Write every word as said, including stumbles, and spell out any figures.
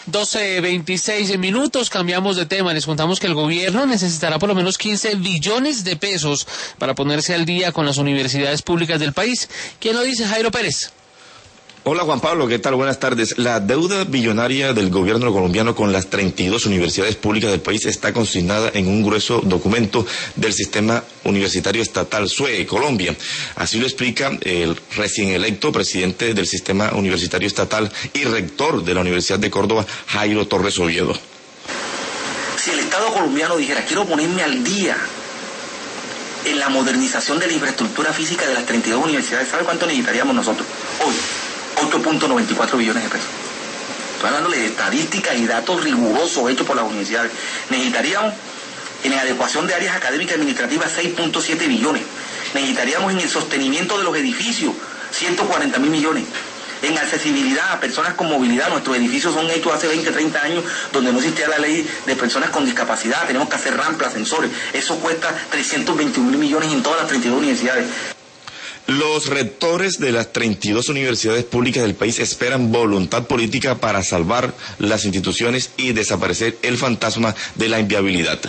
doce veintiséis minutos, cambiamos de tema. Les contamos que el gobierno necesitará por lo menos quince billones de pesos para ponerse al día con las universidades públicas del país. ¿Quién lo dice? Jairo Pérez. Hola Juan Pablo, ¿qué tal? Buenas tardes. La deuda billonaria del gobierno colombiano con las treinta y dos universidades públicas del país está consignada en un grueso documento del sistema universitario estatal S U E Colombia. Así lo explica el recién electo presidente del sistema universitario estatal y rector de la Universidad de Córdoba, Jairo Torres Oviedo. Si el Estado colombiano dijera, quiero ponerme al día en la modernización de la infraestructura física de las treinta y dos universidades, ¿sabe cuánto necesitaríamos nosotros hoy? ocho punto noventa y cuatro billones de pesos. Estoy hablándole de estadísticas y datos rigurosos hechos por las universidades. Necesitaríamos en la adecuación de áreas académicas y administrativas seis punto siete billones. Necesitaríamos en el sostenimiento de los edificios ciento cuarenta mil millones. En accesibilidad a personas con movilidad, nuestros edificios son hechos hace veinte, treinta años, donde no existía la ley de personas con discapacidad. Tenemos que hacer rampas, ascensores. Eso cuesta trescientos veintiún mil millones en todas las treinta y dos universidades. Los rectores de las treinta y dos universidades públicas del país esperan voluntad política para salvar las instituciones y desaparecer el fantasma de la inviabilidad.